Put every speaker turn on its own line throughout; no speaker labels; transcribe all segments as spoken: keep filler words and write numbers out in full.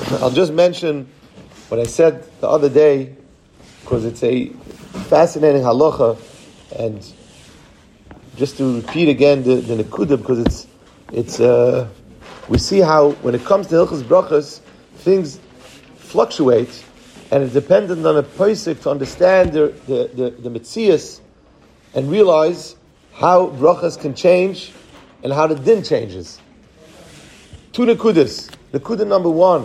I'll just mention what I said the other day, because it's a fascinating halacha, and just to repeat again the, the nekuda, because it's it's uh, we see how when it comes to hilchos brachos, things fluctuate, and it's dependent on a posek to understand the the the, the metzias and realize how brachos can change and how the din changes. Two nekudas. Nekuda number one.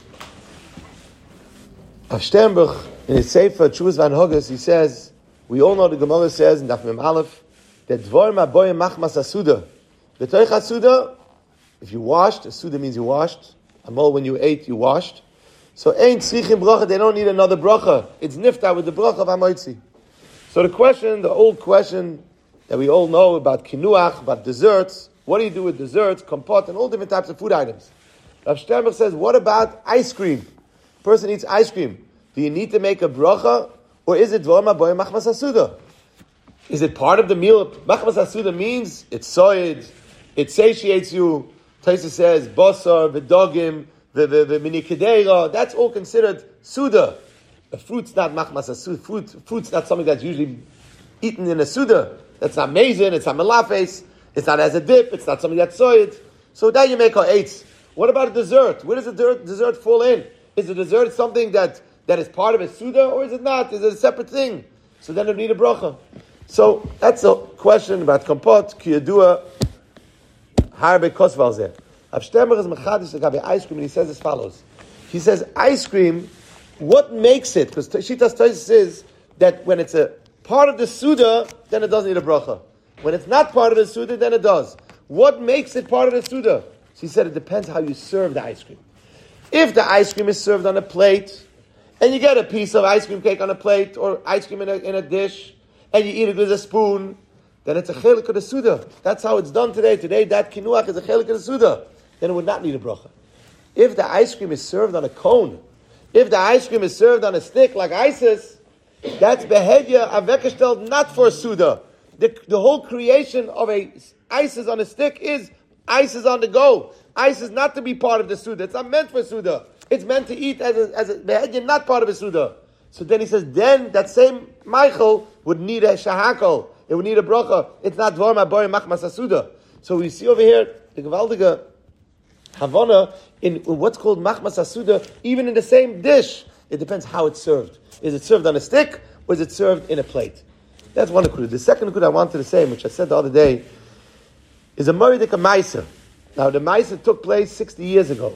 Rav Sternbuch, in his Sefer Tshuvos V'Hanhogas, he says, we all know the Gemara says in Daf Mem Aleph that Dvar Maboyim Machmas Asuda. B'toich Asuda, if you washed, Asuda means you washed. Amol, when you ate, you washed. So ain't tzrichim bracha, they don't need another bracha. It's nifta with the bracha of Hamoitzi. So the question, the old question that we all know about kinuach, about desserts, what do you do with desserts, kompot, and all different types of food items? Rav Sternbuch says, what about ice cream? Person eats ice cream. Do you need to make a bracha, or is it dvar maboyim machmas asuda? Is it part of the meal? Machmas asuda means it's soid, it satiates you. Taisa says basar, v'dogim, v'minikedeira. That's all considered suda. A fruit's not machmas asuda. Fruit, fruit's not something that's usually eaten in a suda. That's not mezin. It's not melafes. It's not as a dip. It's not something that's soid. So that you make our eights. What about a dessert? Where does a dessert, dessert fall in? Is a dessert something that, that is part of a suda, or is it not? Is it a separate thing? So then you need a bracha. So that's a question about kompot, kiyadua, harbe kosval zeh. Rav Sternbuch is mechadish agabe ice cream, and he says as follows. He says, ice cream, what makes it? Because Shitas Tosfos says that when it's a part of the suda, then it doesn't need a bracha. When it's not part of the suda, then it does. What makes it part of the suda? So he said it depends how you serve the ice cream. If the ice cream is served on a plate, and you get a piece of ice cream cake on a plate, or ice cream in a, in a dish, and you eat it with a spoon, then it's a chelik of the suda. That's how it's done today. Today, that kinuach is a chelik of the suda. Then it would not need a bracha. If the ice cream is served on a cone, if the ice cream is served on a stick like Isis, that's behedya avekashtel, not for suda. The, the whole creation of a Isis on a stick is ice is on the go. Ice is not to be part of the Suda. It's not meant for Suda. It's meant to eat as a, as a behedya, not part of a Suda. So then he says, then that same Michael would need a shahakal. It would need a bracha. It's not dvar maboyim machmas Suda. So we see over here the gewaldige havana in, in what's called machmas Suda, even in the same dish. It depends how it's served. Is it served on a stick, or is it served in a plate? That's one akudah. The second akudah I wanted to say, which I said the other day, is a Moridik Maisa. Now, the Maisa took place sixty years ago.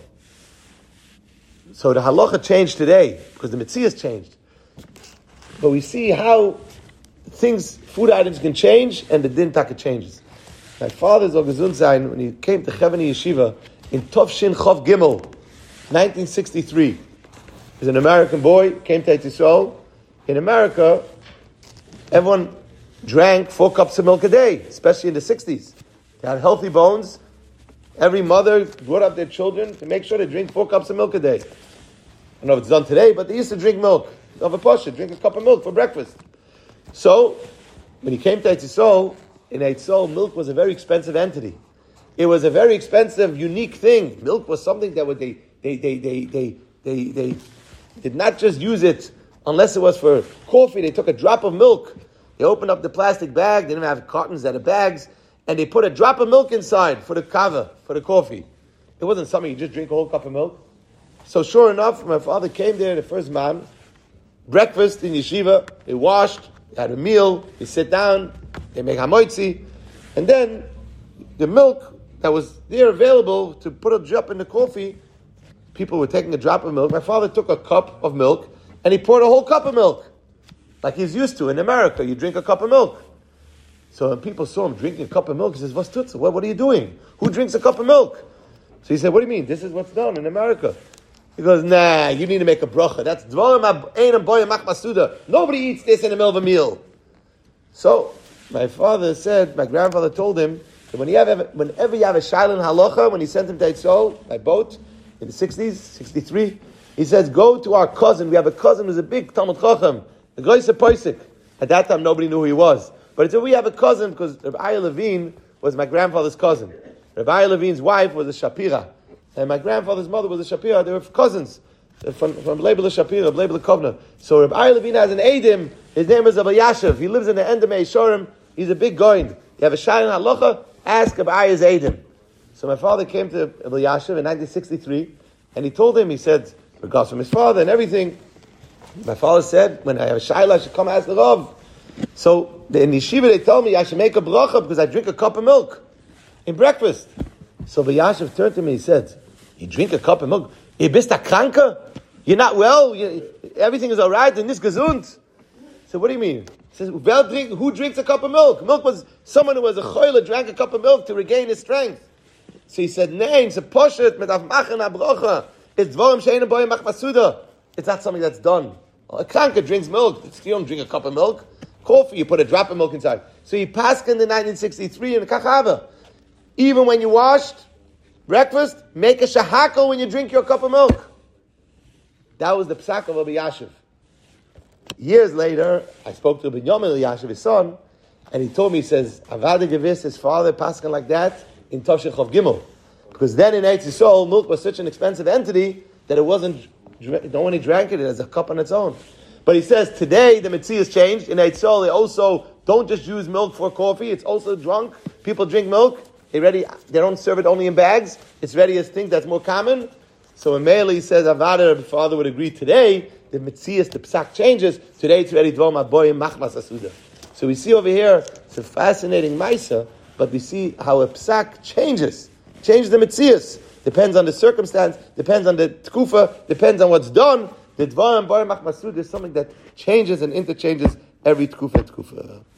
So the halacha changed today, because the Metzias changed. But we see how things, food items can change, and the din taka changes. My father, Zol Gesund Sein, when he came to Chevani Yeshiva, in Tov Shin Chov Gimel, nineteen sixty-three, he's an American boy, came to Yisrael. In America, everyone drank four cups of milk a day, especially in the sixties. They had healthy bones. Every mother brought up their children to make sure they drink four cups of milk a day. I don't know if it's done today, but they used to drink milk. Of a pasha, drink a cup of milk for breakfast. So, when he came to Eretz Yisrael, in Eretz Yisrael, milk was a very expensive entity. It was a very expensive, unique thing. Milk was something that would they they they they they they, they did not just use it unless it was for coffee. They took a drop of milk. They opened up the plastic bag. They didn't have cartons that are bags. And they put a drop of milk inside for the kava, for the coffee. It wasn't something you just drink a whole cup of milk. So sure enough, my father came there, the first man, breakfast in yeshiva, they washed, they had a meal, they sit down, they make hamoitzi, and then the milk that was there available to put a drop in the coffee, people were taking a drop of milk. My father took a cup of milk, and he poured a whole cup of milk, like he's used to in America. You drink a cup of milk. So when people saw him drinking a cup of milk, he says, "What's tutsa? What, what are you doing? Who drinks a cup of milk?" So he said, "What do you mean? This is what's done in America." He goes, "Nah, you need to make a bracha. That's dvarim einam boyim machmas suda. Nobody eats this in the middle of a meal." So my father said, my grandfather told him that when you have, whenever you have a shaila in halacha, when he sent him to Etzol by boat in the sixties, sixty-three, he says, "Go to our cousin. We have a cousin who's a big Talmud Chacham, the Goyse Poisik." At that time, nobody knew who he was. But it's a, we have a cousin, because Rabbi Levine was my grandfather's cousin. Rabbi Levine's wife was a Shapira. and my grandfather's mother was a Shapira. They were cousins from from Label Shapira, Label Kovna. So Rabbi Ari Levine has an Eidim. His name is Abba Yashiv. He lives in the end of Meishorim. He's a big goin. You have a Shayin Halacha, ask Rabbi Ari's Eidim. So my father came to Abba Yashiv in nineteen sixty-three, and he told him, he said, regards from his father and everything. My father said, when I have a Shaila, I should come ask the Rav. So in the yeshiva they told me I should make a bracha because I drink a cup of milk in breakfast. So Abba Yashiv turned to me, he said, you drink a cup of milk? You bist a kranke? You're not well? You, everything is all right in this gesund? So what do you mean? He says, well, drink, who drinks a cup of milk? Milk was someone who was a choyle drank a cup of milk to regain his strength. So he said, nein, it's a poshet, mit afmachen abrocha. It's dvorim she'ena boy mach masuda. It's not something that's done. A kranke drinks milk. You don't drink a cup of milk. Coffee, you put a drop of milk inside. So he passed in the nineteen sixty-three in Kachava. Even when you washed breakfast, make a shahakel when you drink your cup of milk. That was the psak of Rabbi Yashiv. Years later, I spoke to Binyamin Yashiv, his son, and he told me, he says, Avada Gevis, his father, paskin like that in Toshech of Gimel. Because then in Eretz Yisrael, milk was such an expensive entity that it wasn't, no one drank it as a cup on its own. But he says, today the Metzi has changed. In Eretz Yisrael, they also don't just use milk for coffee, it's also drunk. People drink milk. They ready. They don't serve it only in bags. It's ready as thing that's more common. So when Meili says Avada, the father would agree today, the Metzias, the Psak changes. Today it's ready Dvom Aboyim Machmas Asuda. So we see over here, it's a fascinating Maisa, but we see how a Psak changes. Changes the Metzias. Depends on the circumstance, depends on the Tkufa, depends on what's done. The Dvom Aboyim Machmas Asuda is something that changes and interchanges every Tkufa Tkufa.